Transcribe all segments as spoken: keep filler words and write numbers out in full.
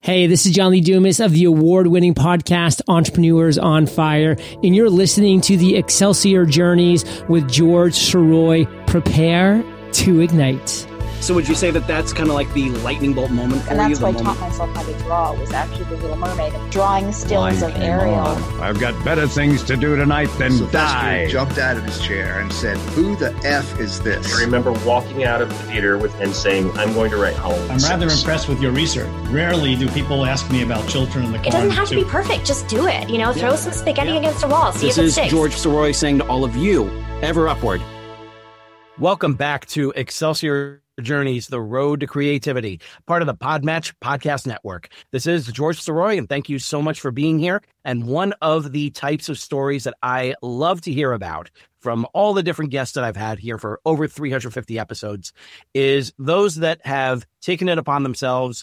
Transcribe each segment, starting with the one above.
Hey, this is John Lee Dumas of the award-winning podcast Entrepreneurs on Fire, and you're listening to the Excelsior Journeys with George Sirois. Prepare to ignite. So would you say that that's kind of like the lightning bolt moment for and you? And that's why I moment? taught myself how to draw, was actually The Little Mermaid, drawing stills of Ariel. On. I've got better things to do tonight than Sylvester die. Jumped out of his chair and said, "Who the F is this?" I remember walking out of the theater with and saying, "I'm going to write Halloween." I'm rather impressed with your research. Rarely do people ask me about Children in the Corn. It doesn't have too. to be perfect. Just do it. You know, throw yeah. some spaghetti yeah. against a wall. See this if it is sticks. George Sirois saying to all of you, ever upward. Welcome back to Excelsior Journeys, the road to creativity, part of the Podmatch Podcast Network. This is George Sirois, and thank you so much for being here. And one of the types of stories that I love to hear about from all the different guests that I've had here for over three hundred fifty episodes is those that have taken it upon themselves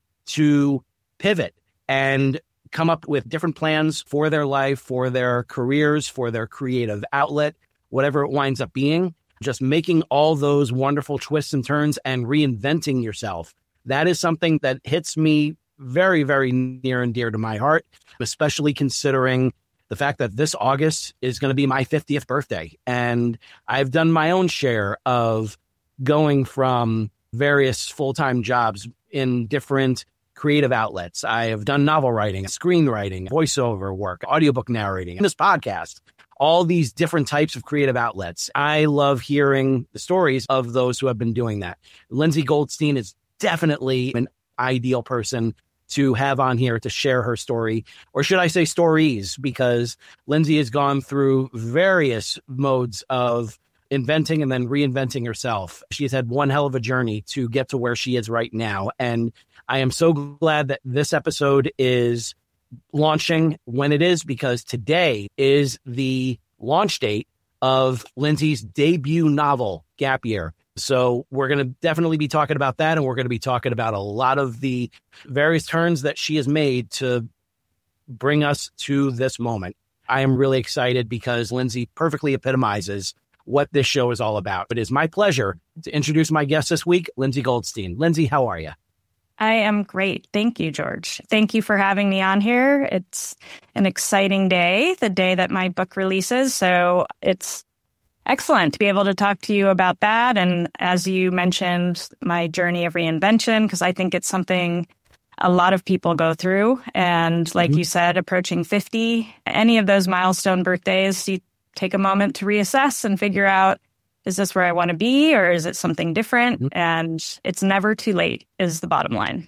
to pivot and come up with different plans for their life, for their careers, for their creative outlet, whatever it winds up being. Just making all those wonderful twists and turns and reinventing yourself. That is something that hits me very, very near and dear to my heart, especially considering the fact that this August is going to be my fiftieth birthday. And I've done my own share of going from various full-time jobs in different creative outlets. I have done novel writing, screenwriting, voiceover work, audiobook narrating, and this podcast. All these different types of creative outlets. I love hearing the stories of those who have been doing that. Lindsay Goldstein is definitely an ideal person to have on here to share her story, or should I say stories, because Lindsay has gone through various modes of inventing and then reinventing herself. She's had one hell of a journey to get to where she is right now. And I am so glad that this episode is launching when it is, because today is the launch date of Lindsay's debut novel, Gap Year. So we're going to definitely be talking about that, and we're going to be talking about a lot of the various turns that she has made to bring us to this moment. I am really excited because Lindsay perfectly epitomizes what this show is all about. It is my pleasure to introduce my guest this week, Lindsay Goldstein. Lindsay, how are you? I am great. Thank you, George. Thank you for having me on here. It's an exciting day, the day that my book releases. So it's excellent to be able to talk to you about that. And as you mentioned, my journey of reinvention, because I think it's something a lot of people go through. And like mm-hmm. you said, approaching fifty, any of those milestone birthdays, you take a moment to reassess and figure out, is this where I want to be, or is it something different? Mm-hmm. And it's never too late is the bottom line.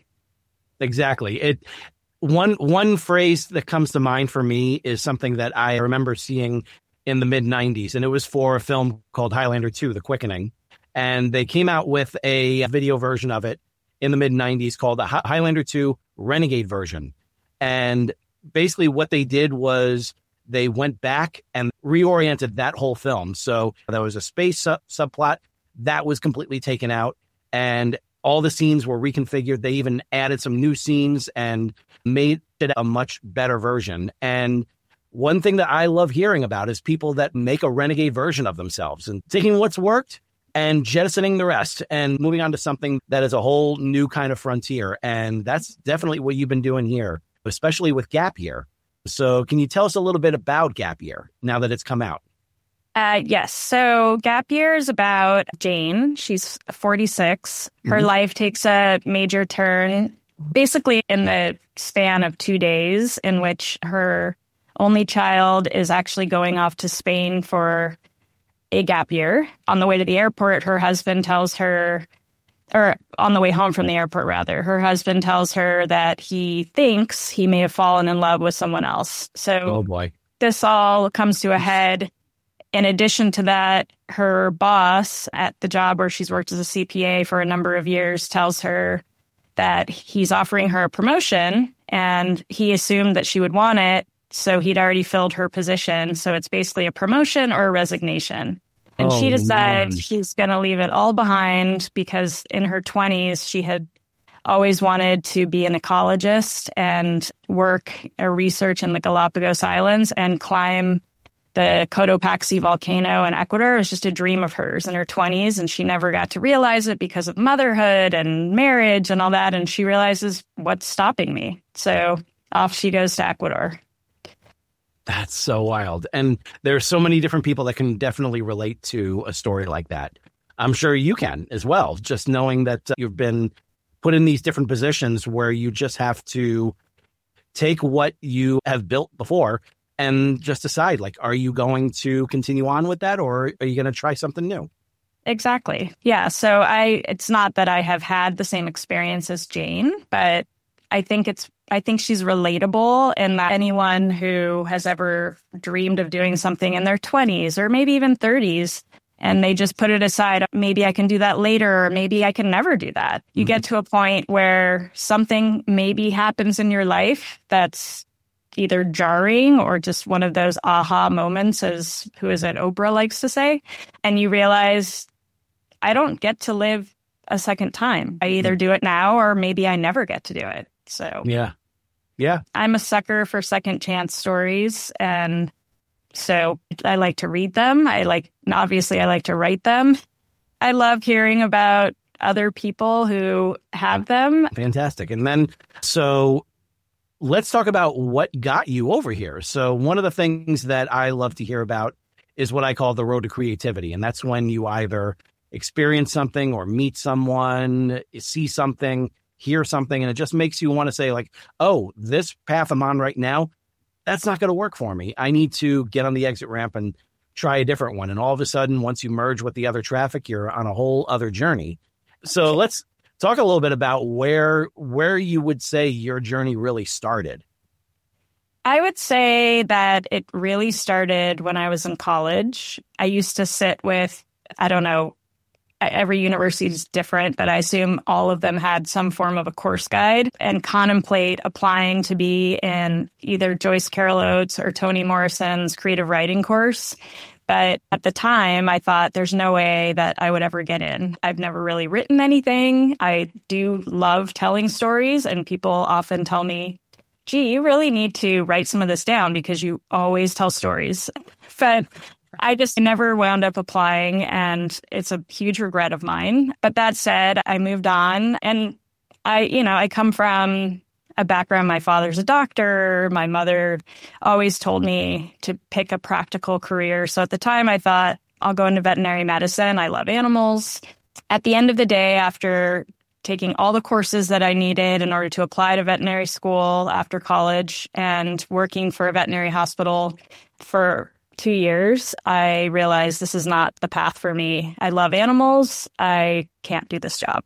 Exactly. It one one phrase that comes to mind for me is something that I remember seeing in the mid nineties, and it was for a film called Highlander two, The Quickening. And they came out with a video version of it in the mid nineties called the Highlander two Renegade version. And basically what they did was they went back and reoriented that whole film. So there was a space sub- subplot that was completely taken out, and all the scenes were reconfigured. They even added some new scenes and made it a much better version. And one thing that I love hearing about is people that make a renegade version of themselves and taking what's worked and jettisoning the rest and moving on to something that is a whole new kind of frontier. And that's definitely what you've been doing here, especially with Gap Year. So can you tell us a little bit about Gap Year now that it's come out? Uh, yes. So Gap Year is about Jane. She's forty-six. Her mm-hmm. life takes a major turn, basically in the span of two days, in which her only child is actually going off to Spain for a gap year. On the way to the airport, her husband tells her, or on the way home from the airport, rather, her husband tells her that he thinks he may have fallen in love with someone else. So oh boy. This all comes to a head. In addition to that, her boss at the job where she's worked as a C P A for a number of years tells her that he's offering her a promotion, and he assumed that she would want it. So he'd already filled her position. So it's basically a promotion or a resignation. And oh, she decides man. she's going to leave it all behind because in her twenties, she had always wanted to be an ecologist and work or research in the Galapagos Islands and climb the Cotopaxi volcano in Ecuador was just a dream of hers in her twenties, and she never got to realize it because of motherhood and marriage and all that. And she realizes, what's stopping me? So off she goes to Ecuador. That's so wild. And there's so many different people that can definitely relate to a story like that. I'm sure you can as well, just knowing that uh, you've been put in these different positions where you just have to take what you have built before and just decide, like, are you going to continue on with that, or are you going to try something new? Exactly. Yeah. So I, it's not that I have had the same experience as Jane, but I think it's, I think she's relatable in that anyone who has ever dreamed of doing something in their twenties or maybe even thirties, and they just put it aside, maybe I can do that later, or maybe I can never do that. You mm-hmm. get to a point where something maybe happens in your life that's either jarring or just one of those aha moments, as who is it, Oprah likes to say, and you realize, I don't get to live a second time. I either do it now or maybe I never get to do it. So yeah, yeah, I'm a sucker for second chance stories, and so I like to read them. I like, obviously, I like to write them. I love hearing about other people who have them. Fantastic. And then, so let's talk about what got you over here. So one of the things that I love to hear about is what I call the road to creativity. And that's when you either experience something or meet someone, see something, hear something, and it just makes you want to say, like, oh, this path I'm on right now, that's not going to work for me. I need to get on the exit ramp and try a different one. And all of a sudden, once you merge with the other traffic, you're on a whole other journey. So let's talk a little bit about where where you would say your journey really started. I would say that it really started when I was in college. I used to sit with, I don't know, every university is different, but I assume all of them had some form of a course guide, and contemplate applying to be in either Joyce Carol Oates or Toni Morrison's creative writing course. But at the time, I thought there's no way that I would ever get in. I've never really written anything. I do love telling stories, and people often tell me, gee, you really need to write some of this down because you always tell stories. But I just never wound up applying, and it's a huge regret of mine. But that said, I moved on, and I, you know, I come from a background. My father's a doctor. My mother always told me to pick a practical career. So at the time, I thought I'll go into veterinary medicine. I love animals. At the end of the day, after taking all the courses that I needed in order to apply to veterinary school after college and working for a veterinary hospital for two years, I realized this is not the path for me. I love animals. I can't do this job.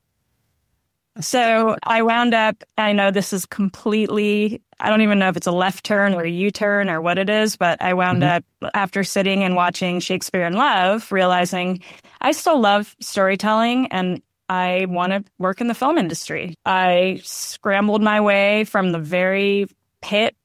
So I wound up, I know this is completely, I don't even know if it's a left turn or a U-turn or what it is, but I wound mm-hmm. up, after sitting and watching Shakespeare in Love, realizing I still love storytelling and I want to work in the film industry. I scrambled my way from the very pit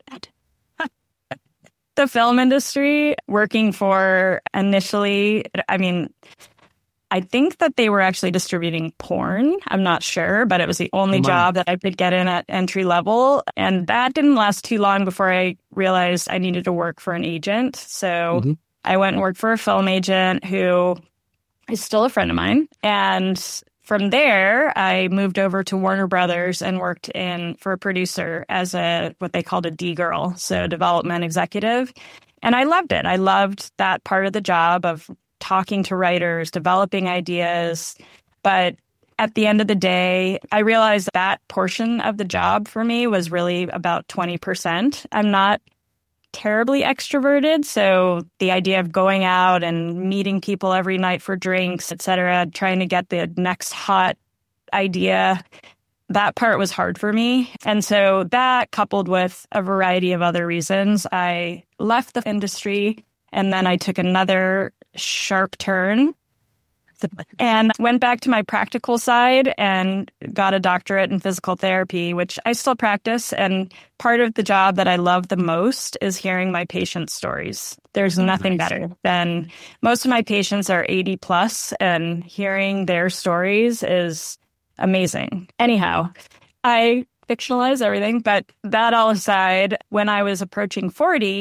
the film industry, working for initially, I mean, I think that they were actually distributing porn. I'm not sure, but it was the only oh job that I could get in at entry level. And that didn't last too long before I realized I needed to work for an agent. So mm-hmm. I went and worked for a film agent who is still a friend of mine. And from there, I moved over to Warner Brothers and worked in for a producer as a what they called a D-girl, so development executive. And I loved it. I loved that part of the job of talking to writers, developing ideas. But at the end of the day, I realized that portion of the job for me was really about twenty percent. I'm not terribly extroverted, so the idea of going out and meeting people every night for drinks, et cetera, trying to get the next hot idea, that part was hard for me. And so that, coupled with a variety of other reasons, I left the industry, and then I took another sharp turn and went back to my practical side and got a doctorate in physical therapy, which I still practice. And part of the job that I love the most is hearing my patients' stories. There's nothing nice. better than most of my patients are eighty plus, and hearing their stories is amazing. Anyhow, I fictionalize everything, but that all aside, when I was approaching forty,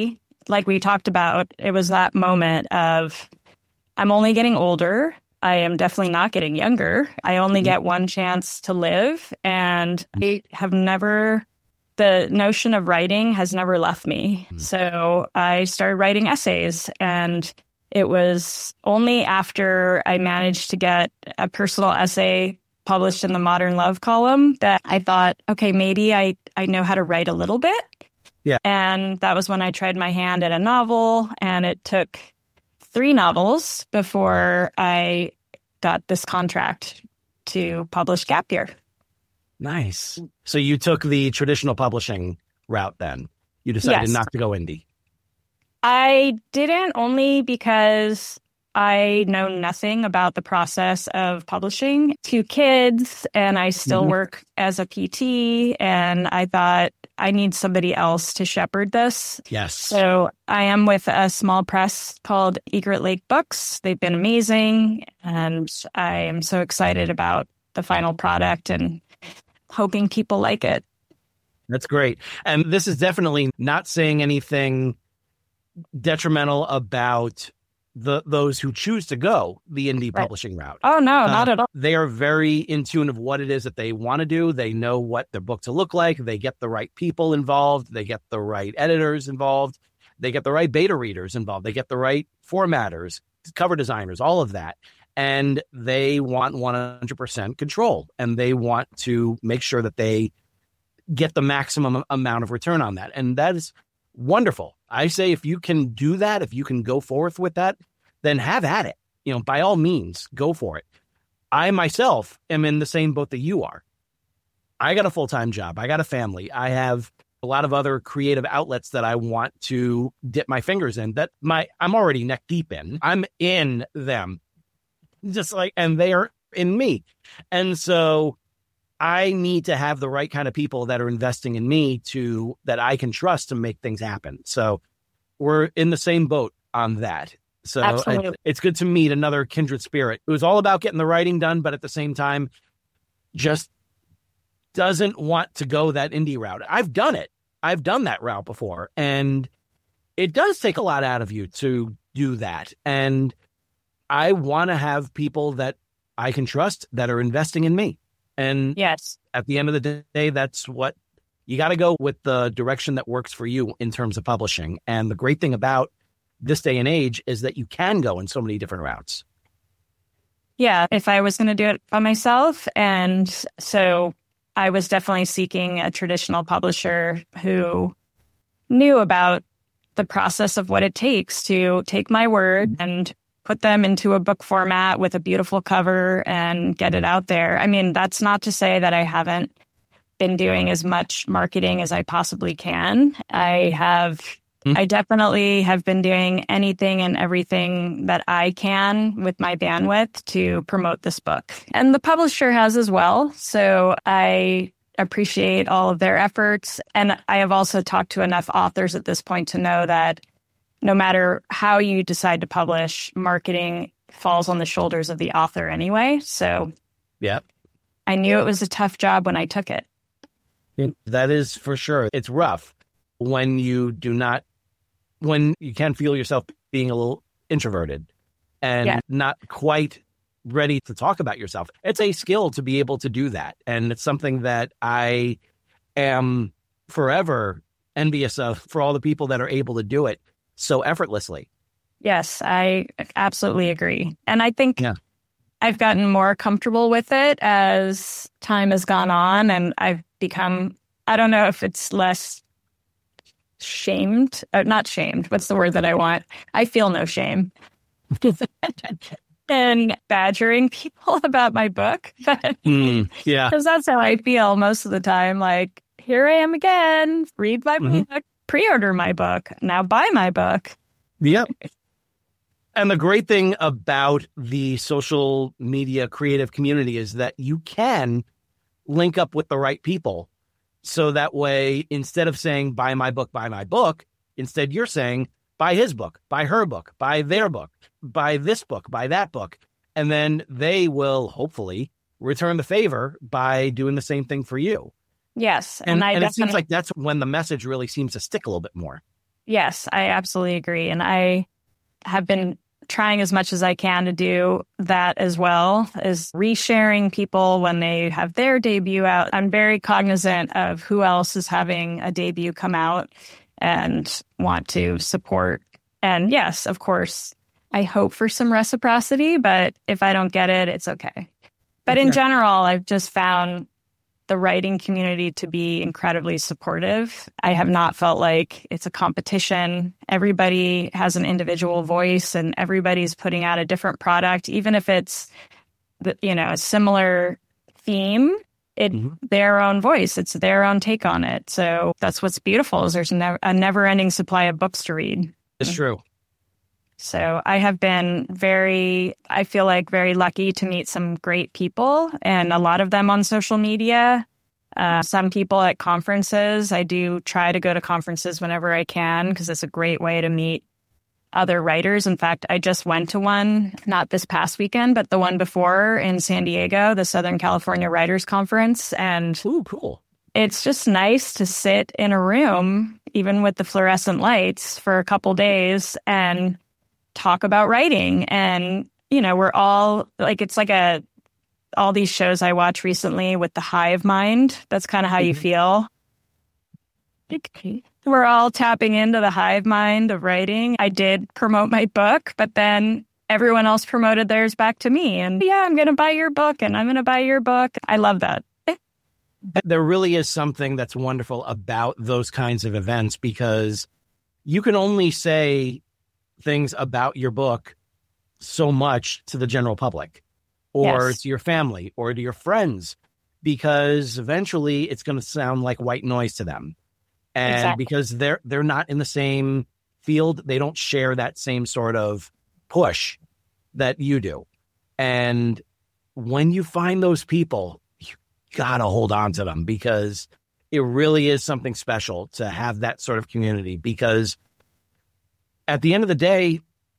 like we talked about, it was that moment of, I'm only getting older. I am definitely not getting younger. I only get one chance to live. And I have never, the notion of writing has never left me. Mm. So I started writing essays, and it was only after I managed to get a personal essay published in the Modern Love column that I thought, okay, maybe I, I know how to write a little bit. Yeah. And that was when I tried my hand at a novel, and it took three novels before I got this contract to publish Gap Year. Nice. So you took the traditional publishing route then. You decided Yes. not to go indie. I didn't, only because I know nothing about the process of publishing. Two kids, and I still Mhm. work as a P T, and I thought I need somebody else to shepherd this. Yes. So I am with a small press called Egret Lake Books. They've been amazing, and I am so excited about the final product and hoping people like it. That's great. And this is definitely not saying anything detrimental about the those who choose to go the indie Right. publishing route. Oh, no, Uh, not at all. They are very in tune of what it is that they want to do. They know what their book to look like. They get the right people involved. They get the right editors involved. They get the right beta readers involved. They get the right formatters, cover designers, all of that. And they want one hundred percent control. And they want to make sure that they get the maximum amount of return on that. And that is wonderful. I say if you can do that, if you can go forth with that, then have at it. You know, by all means, go for it. I myself am in the same boat that you are. I got a full-time job. I got a family. I have a lot of other creative outlets that I want to dip my fingers in that my I'm already neck deep in. I'm in them. Just like, and they are in me. And so I need to have the right kind of people that are investing in me to, that I can trust to make things happen. So we're in the same boat on that. So Absolutely. it, it's good to meet another kindred spirit. It was all about getting the writing done, but at the same time, just doesn't want to go that indie route. I've done it. I've done that route before, and it does take a lot out of you to do that. And I want to have people that I can trust that are investing in me. And Yes. at the end of the day, that's what you got to go with, the direction that works for you in terms of publishing. And the great thing about this day and age is that you can go in so many different routes. Yeah, if I was going to do it by myself. And so I was definitely seeking a traditional publisher who knew about the process of what it takes to take my word and put them into a book format with a beautiful cover and get it out there. I mean, that's not to say that I haven't been doing as much marketing as I possibly can. I have, mm-hmm. I definitely have been doing anything and everything that I can with my bandwidth to promote this book. And the publisher has as well. So I appreciate all of their efforts. And I have also talked to enough authors at this point to know that no matter how you decide to publish, marketing falls on the shoulders of the author anyway. So yeah, I knew it was a tough job when I took it. That is for sure. It's rough when you do not, when you can feel yourself being a little introverted and Yeah. not quite ready to talk about yourself. It's a skill to be able to do that. And it's something that I am forever envious of for all the people that are able to do it so effortlessly. Yes, I absolutely agree. And I think Yeah. I've gotten more comfortable with it as time has gone on, and I've become, I don't know if it's less shamed, uh, not shamed. What's the word that I want? I feel no shame in badgering people about my book. Mm, yeah. Because that's how I feel most of the time. Like, here I am again, read my Mhm. book, pre-order my book, now buy my book. Yep. And the great thing about the social media creative community is that you can link up with the right people. So that way, instead of saying, buy my book, buy my book, instead you're saying, buy his book, buy her book, buy their book, buy this book, buy that book. And then they will hopefully return the favor by doing the same thing for you. Yes. And, And, I and it definitely, seems like that's when the message really seems to stick a little bit more. Yes, I absolutely agree. And I have been trying as much as I can to do that as well, is resharing people when they have their debut out. I'm very cognizant of who else is having a debut come out and want to support. And yes, of course, I hope for some reciprocity, but if I don't get it, it's okay. But in general, I've just found the writing community to be incredibly supportive. I have not felt like it's a competition. Everybody has an individual voice and everybody's putting out a different product, even if it's, you know, a similar theme, it mm-hmm. their own voice, it's their own take on it. So that's what's beautiful is there's never, a never-ending supply of books to read. It's true. So I have been very, I feel like very lucky to meet some great people, and a lot of them on social media, uh, some people at conferences. I do try to go to conferences whenever I can because it's a great way to meet other writers. In fact, I just went to one, not this past weekend, but the one before in San Diego, the Southern California Writers Conference. And ooh, cool. It's just nice to sit in a room, even with the fluorescent lights, for a couple days and talk about writing. And, you know, we're all like, it's like a, all these shows I watched recently with the hive mind. That's kind of how mm-hmm. you feel. We're all tapping into the hive mind of writing. I did promote my book, but then everyone else promoted theirs back to me. And yeah, I'm going to buy your book and I'm going to buy your book. I love that. There really is something that's wonderful about those kinds of events because you can only say things about your book so much to the general public or yes. to your family or to your friends, because eventually it's going to sound like white noise to them. And exactly. because they're, they're not in the same field, they don't share that same sort of push that you do. And when you find those people, you gotta hold on to them because it really is something special to have that sort of community, because at the end of the day,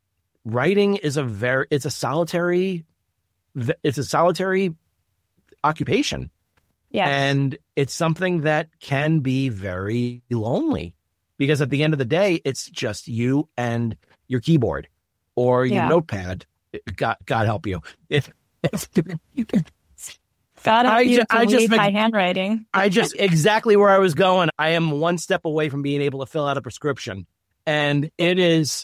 writing is a very, it's a solitary, it's a solitary occupation. Yes. And it's something that can be very lonely because at the end of the day, it's just you and your keyboard or your yeah. notepad. God, God help you. If, if you can. God help I you ju- to I just read my make, handwriting. I just, exactly where I was going. I am one step away from being able to fill out a prescription. And it is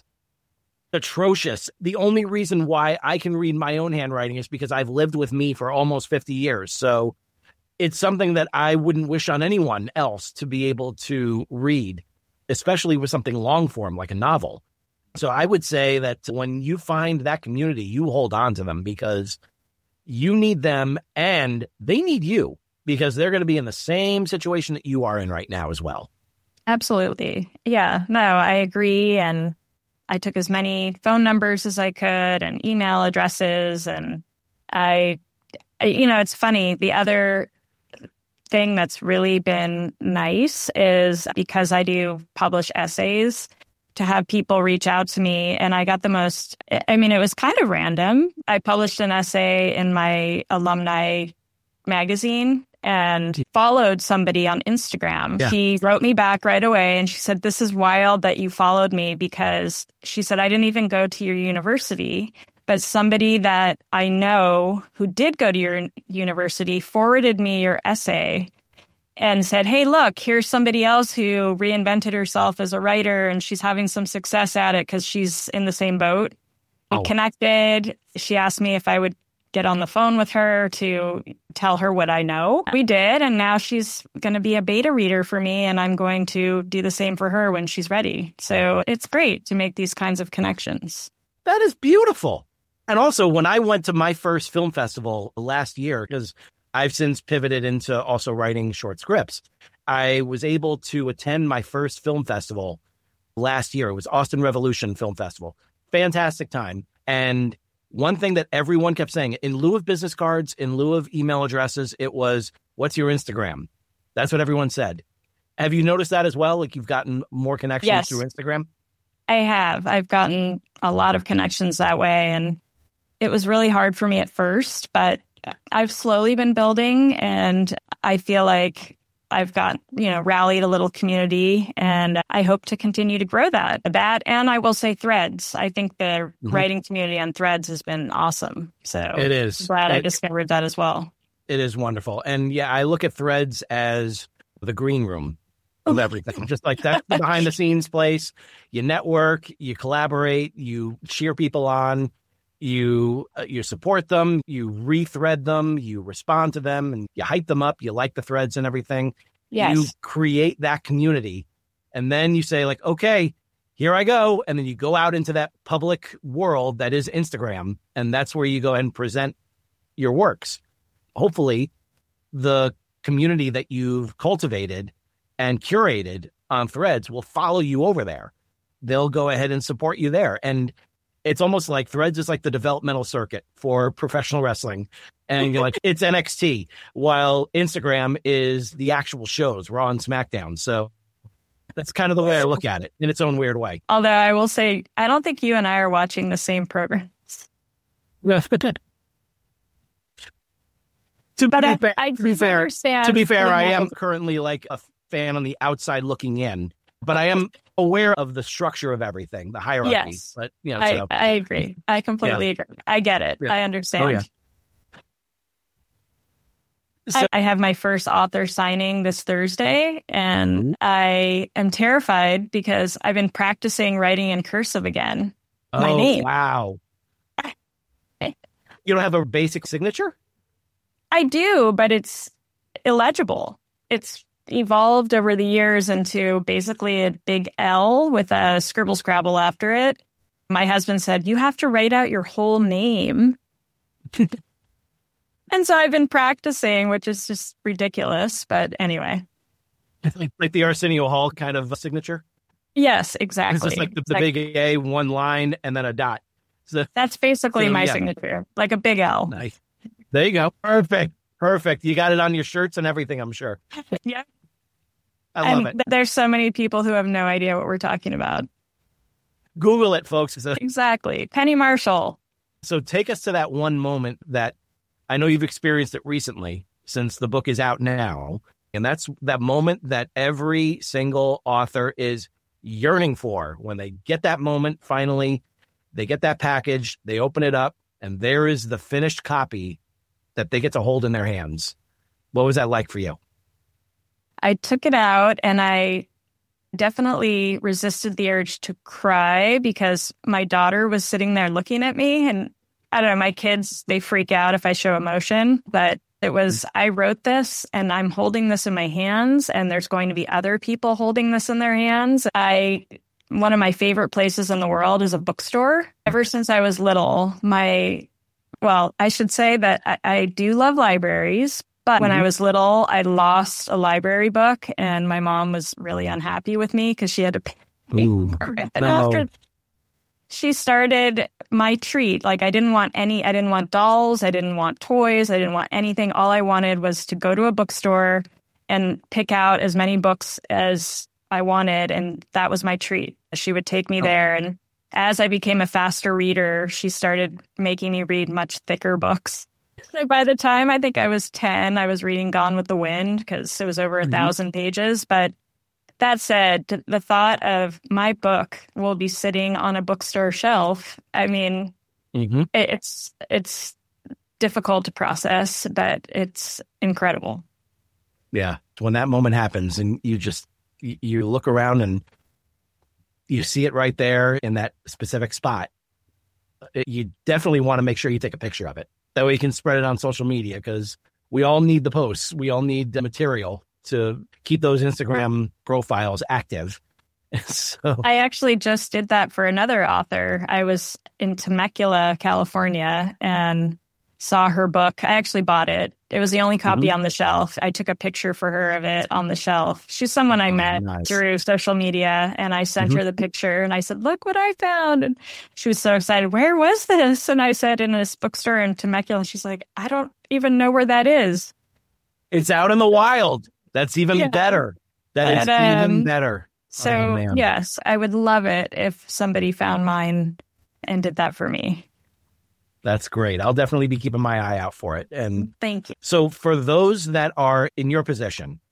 atrocious. The only reason why I can read my own handwriting is because I've lived with me for almost fifty years. So it's something that I wouldn't wish on anyone else to be able to read, especially with something long form like a novel. So I would say that when you find that community, you hold on to them because you need them and they need you because they're going to be in the same situation that you are in right now as well. Absolutely. Yeah, no, I agree. And I took as many phone numbers as I could and email addresses. And I, I you know, it's funny. The other thing that's really been nice is because I do publish essays, to have people reach out to me. And I got the most, I mean, it was kind of random. I published an essay in my alumni magazine and followed somebody on Instagram. Yeah. She wrote me back right away and she said, "This is wild that you followed me," because she said, "I didn't even go to your university, but somebody that I know who did go to your university forwarded me your essay and said, hey, look, here's somebody else who reinvented herself as a writer and she's having some success at it because she's in the same boat." We oh. connected. She asked me if I would get on the phone with her to tell her what I know. We did. And now she's going to be a beta reader for me. And I'm going to do the same for her when she's ready. So it's great to make these kinds of connections. That is beautiful. And also, when I went to my first film festival last year, because I've since pivoted into also writing short scripts, I was able to attend my first film festival last year. It was Austin Revolution Film Festival. Fantastic time. And one thing that everyone kept saying, in lieu of business cards, in lieu of email addresses, it was, "What's your Instagram?" That's what everyone said. Have you noticed that as well? Like you've gotten more connections yes. through Instagram? I have. I've gotten a lot of connections that way. And it was really hard for me at first, but I've slowly been building, and I feel like I've got, you know, rallied a little community, and I hope to continue to grow that. That, and I will say Threads. I think the mm-hmm. writing community on Threads has been awesome. So it is. I'm glad it, I discovered that as well. It is wonderful. And yeah, I look at Threads as the green room of everything. Just like that's the behind the scenes place. You network, you collaborate, you cheer people on. You uh, you support them, you rethread them, you respond to them, and you hype them up. You like the threads and everything. Yes. You create that community. And then you say like, okay, here I go. And then you go out into that public world that is Instagram. And that's where you go ahead and present your works. Hopefully, the community that you've cultivated and curated on Threads will follow you over there. They'll go ahead and support you there. And it's almost like Threads is like the developmental circuit for professional wrestling. And you're like, it's N X T, while Instagram is the actual shows, Raw and SmackDown. So that's kind of the way I look at it in its own weird way. Although I will say, I don't think you and I are watching the same programs. Yes, but that. To but be, I, fair, I to be fair, understand. to be fair, I am currently like a fan on the outside looking in, but I am aware of the structure of everything, the hierarchy. Yes, but you know, I, so. I agree. I completely yeah. agree. I get it. Yeah. I understand. Oh, yeah. So, I, I have my first author signing this Thursday, and mm-hmm. I am terrified because I've been practicing writing in cursive again. Oh, my name. Wow. You don't have a basic signature? I do, but it's illegible. It's evolved over the years into basically a big L with a scribble scrabble after it. My husband said, you have to write out your whole name. And so I've been practicing, which is just ridiculous. But anyway. Like, like the Arsenio Hall kind of signature? Yes, exactly. It's just like the, the like, big A, one line, and then a dot. So, that's basically so, my yeah. signature, like a big L. Nice. There you go. Perfect. Perfect. You got it on your shirts and everything, I'm sure. Yeah. I love and it. Th- there's so many people who have no idea what we're talking about. Google it, folks. So, exactly. Penny Marshall. So take us to that one moment that I know you've experienced it recently since the book is out now. And that's that moment that every single author is yearning for when they get that moment. Finally, they get that package, they open it up, and there is the finished copy that they get to hold in their hands. What was that like for you? I took it out and I definitely resisted the urge to cry because my daughter was sitting there looking at me. And I don't know, my kids, they freak out if I show emotion. But it was, I wrote this and I'm holding this in my hands and there's going to be other people holding this in their hands. I, one of my favorite places in the world is a bookstore. Ever since I was little, my, well, I should say that I, I do love libraries. But when mm-hmm. I was little, I lost a library book and my mom was really unhappy with me because she had to pay Ooh, for it. And no. after she started my treat, like I didn't want any, I didn't want dolls, I didn't want toys, I didn't want anything. All I wanted was to go to a bookstore and pick out as many books as I wanted. And that was my treat. She would take me oh. there. And as I became a faster reader, she started making me read much thicker books. So by the time I think I was ten, I was reading Gone with the Wind because it was over a mm-hmm. thousand pages. But that said, the thought of my book will be sitting on a bookstore shelf, I mean, mm-hmm. it's it's difficult to process, but it's incredible. Yeah. When that moment happens and you just, you look around and you see it right there in that specific spot, you definitely want to make sure you take a picture of it. That way you can spread it on social media because we all need the posts. We all need the material to keep those Instagram profiles active. So I actually just did that for another author. I was in Temecula, California, and saw her book. I actually bought it. It was the only copy mm-hmm. on the shelf. I took a picture for her of it on the shelf. She's someone I met oh, nice. through social media, and I sent mm-hmm. her the picture, and I said, look what I found. And she was so excited. Where was this? And I said, in this bookstore in Temecula. She's like, I don't even know where that is. It's out in the wild. That's even yeah. better. That is and, um, even better. So, oh, yes, I would love it if somebody found mine and did that for me. That's great. I'll definitely be keeping my eye out for it. And thank you. So for those that are in your position,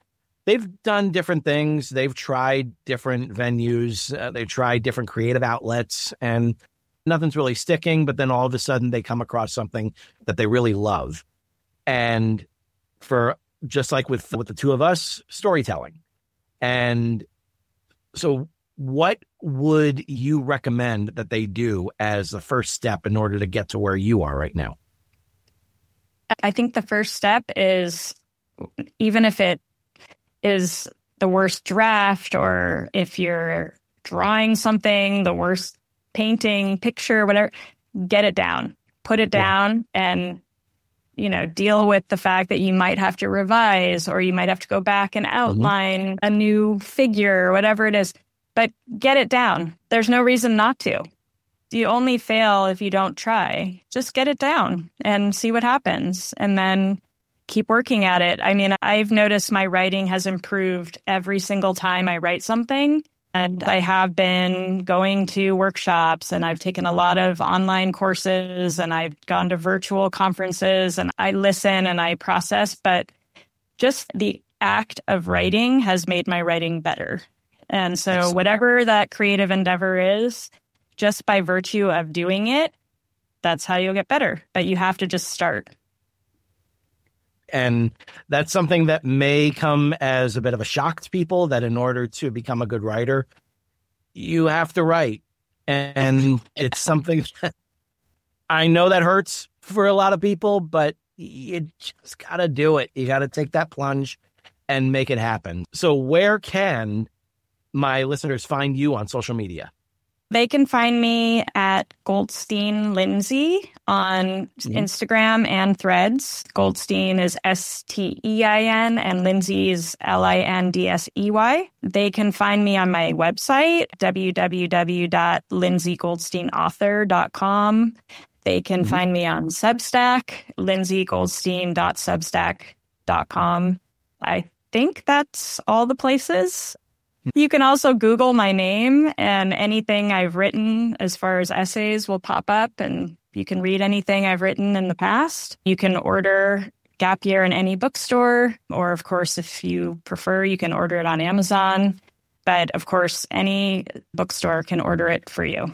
they've done different things. They've tried different venues. Uh, they've tried different creative outlets, and nothing's really sticking. But then all of a sudden they come across something that they really love. And for just like with, with the two of us, storytelling. And so what would you recommend that they do as the first step in order to get to where you are right now? I think the first step is, even if it is the worst draft, or if you're drawing something, the worst painting, picture, whatever, get it down, put it down, yeah. and, you know, deal with the fact that you might have to revise, or you might have to go back and outline mm-hmm. a new figure, or whatever it is, but get it down. There's no reason not to. You only fail if you don't try. Just get it down and see what happens, and then keep working at it. I mean, I've noticed my writing has improved every single time I write something. And I have been going to workshops, and I've taken a lot of online courses, and I've gone to virtual conferences, and I listen and I process. But just the act of writing has made my writing better. And so whatever that creative endeavor is, just by virtue of doing it, that's how you'll get better. But you have to just start. And that's something that may come as a bit of a shock to people, that in order to become a good writer, you have to write. And it's something that I know that hurts for a lot of people, but you just got to do it. You got to take that plunge and make it happen. So where can my listeners find you on social media? They can find me at Goldstein Lindsay on mm-hmm. Instagram and Threads. Goldstein is S T E I N and Lindsay is L I N D S E Y. They can find me on my website, w w w dot lindsay goldstein author dot com. They can mm-hmm. find me on Substack, lindsay goldstein dot substack dot com. I think that's all the places. You can also Google my name, and anything I've written as far as essays will pop up, and you can read anything I've written in the past. You can order Gap Year in any bookstore, or of course, if you prefer, you can order it on Amazon. But of course, any bookstore can order it for you.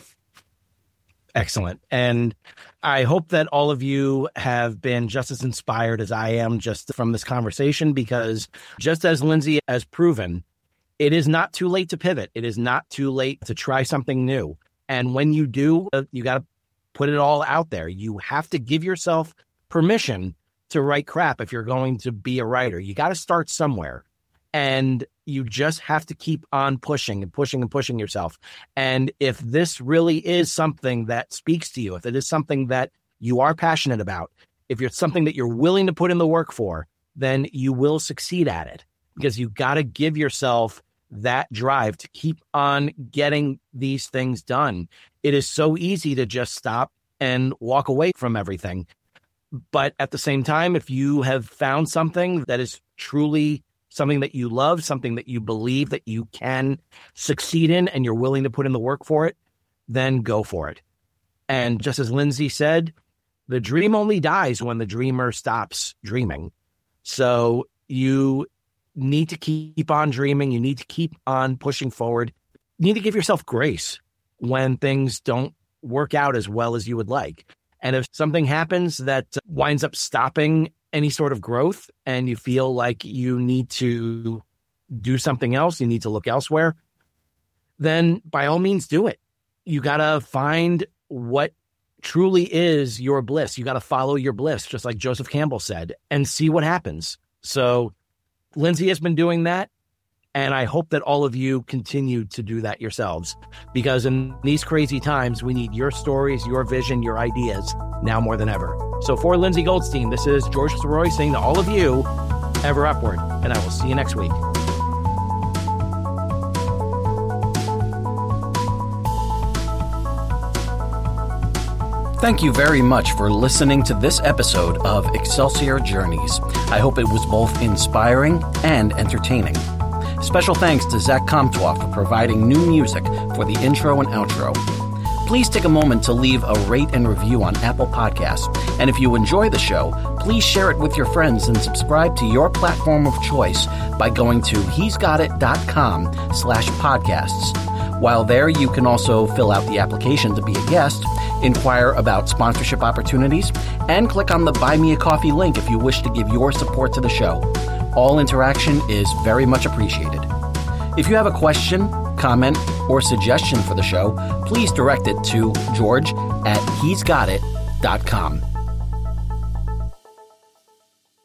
Excellent. And I hope that all of you have been just as inspired as I am just from this conversation, because just as Lindsay has proven, it is not too late to pivot. It is not too late to try something new. And when you do, you got to put it all out there. You have to give yourself permission to write crap if you're going to be a writer. You got to start somewhere. And you just have to keep on pushing and pushing and pushing yourself. And if this really is something that speaks to you, if it is something that you are passionate about, if it's something that you're willing to put in the work for, then you will succeed at it, because you got to give yourself that drive to keep on getting these things done. It is so easy to just stop and walk away from everything. But at the same time, if you have found something that is truly something that you love, something that you believe that you can succeed in, and you're willing to put in the work for it, then go for it. And just as Lindsay said, the dream only dies when the dreamer stops dreaming. So you need to keep on dreaming. You need to keep on pushing forward. You need to give yourself grace when things don't work out as well as you would like. And if something happens that winds up stopping any sort of growth, and you feel like you need to do something else, you need to look elsewhere, then by all means do it. You got to find what truly is your bliss. You got to follow your bliss, just like Joseph Campbell said, and see what happens. So Lindsay has been doing that, and I hope that all of you continue to do that yourselves, because in these crazy times, we need your stories, your vision, your ideas now more than ever. So for Lindsay Goldstein, this is George Soroy saying to all of you, ever upward, and I will see you next week. Thank you very much for listening to this episode of Excelsior Journeys. I hope it was both inspiring and entertaining. Special thanks to Zach Comtois for providing new music for the intro and outro. please take a moment to leave a rate and review on Apple Podcasts. And if you enjoy the show, please share it with your friends and subscribe to your platform of choice by going to he's got it dot com slash podcasts. While there, you can also fill out the application to be a guest, inquire about sponsorship opportunities, and click on the Buy Me a Coffee link if you wish to give your support to the show. All interaction is very much appreciated. If you have a question, comment, or suggestion for the show, please direct it to George at he's got it dot com.